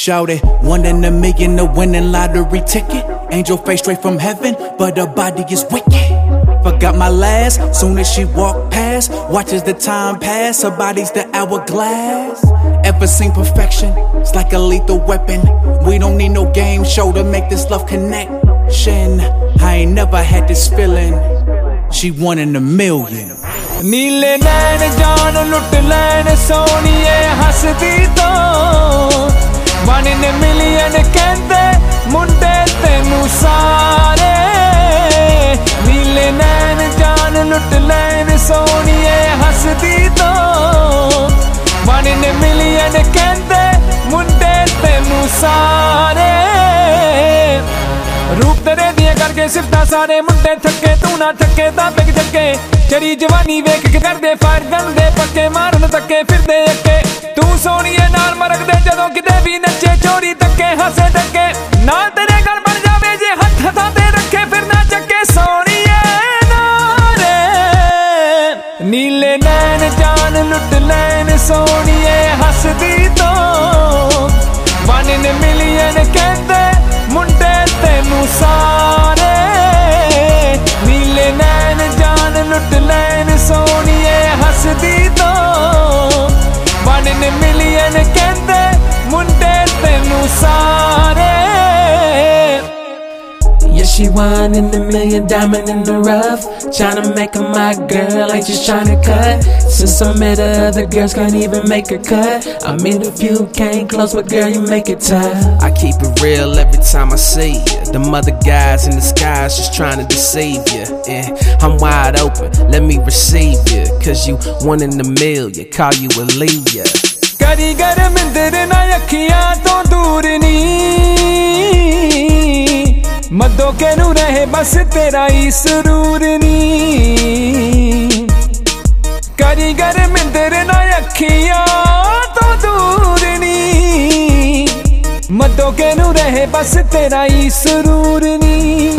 Shouted, 1 in a million, the winning lottery ticket. Angel face straight from heaven, but her body is wicked. Forgot my last, soon as she walked past. Watches the time pass, her body's the hourglass. Ever seen perfection? It's like a lethal weapon. We don't need no game show to make this love connection. I ain't never had this feeling. She 1 in a million. नीले नैन जान लुट लैन सोनिए हसदी तो 1 in a million कहंदे मुंडे तेनू सारे नीले नैन जान लुट लैन सोनिए हसदी तो 1 in a million कहंदे मुंडे तेनू सारे रूप तेरे दिए करके सिफता सारे मुंडे थके तू ना थके ता बिक जगे चरी जवानी वेख के करदे फायर गन दे पक्के मारन तके फिरदे अक्के तू सोनिए नाल मरक दे जदों किते भी नचे चोरी तके हसे टके ना तेरे गल बन जावे जे हथ हथां ते रखे फिर ना चक्के सोनिए नारे नीले नैन जान लुट लैन सोनिए हसदी तो 1 in a million कहंदे मुंडे तेनू सारे नीले नैन जान लुट लैन सोनिए हसदी तो 1 in a million कहंदे मुंडे तेनू सारे Yeah, she 1 in a million, diamond in the rough. Tryna make her my girl, ain't just tryna cut. Since I met her, other girls can't even make a cut. I mean, if you came close, but girl, you make it tough. I keep it real every time I see you. Them other guys in the skies just trying to deceive you. Yeah, I'm wide open, let me receive you. Cause you 1 in a million, call you Aaliyah. करी गर मिंदर ना अखियां तो दूर नी मदो के नू रहे बस तेरा ही सुरूर नी करी गर मिंदर ना अखियां तो दूर नी मदो के नू रहे बस तेरा ही सुरूर नी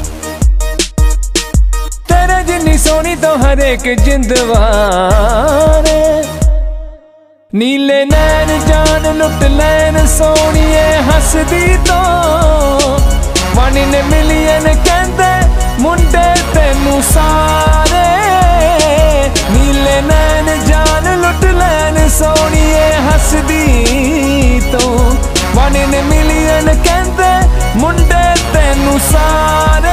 तेरे जिन्नी सोनी तो हर एक जिंदवारे नीले नैन जान लुट लैन सोनिए हसदी तो 1 in a million कहंदे मुंडे तेनू सारे नीले नैन जान लुट लैन सोनिए हसदी तो 1 in a million कहंदे मुंडे तेनू सारे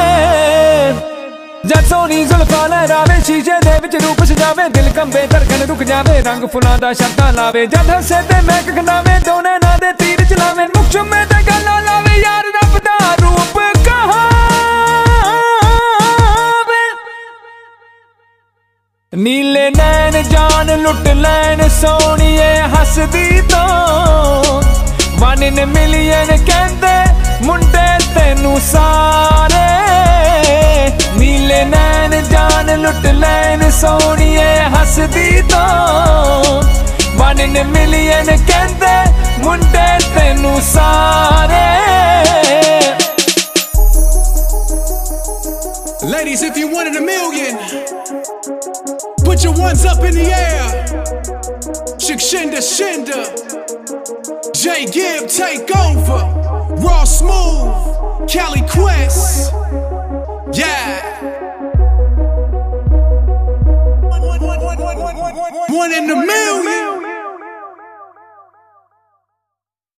जद सोनी जुल्फां लहरावे शीशे दे विच रूप सजावे दिल कंबे धड़कन रुक जावे रंग फुलां दा शब्दां लावे जद हसे ते महक खंडावे दोने ना दे तीर चलावे मुख चुम्मे ते गल्लां लावे यार रब दा रूप कहावे नीले नैन जान लुट लैन सोनिए हसदी तो 1 in a million कहंदे मुंडे तेनू सारे नीले नैन जान लुट लैन सोनिए हसदी तो 1 in a million कहंदे मुंडे तेनू सारे Ladies, if you 1 in a million, put your ones up in the air. Shikshinda Shinda, J Gibb take over. Raw Smooth, Cali Quest. Yeah. 1 in a million.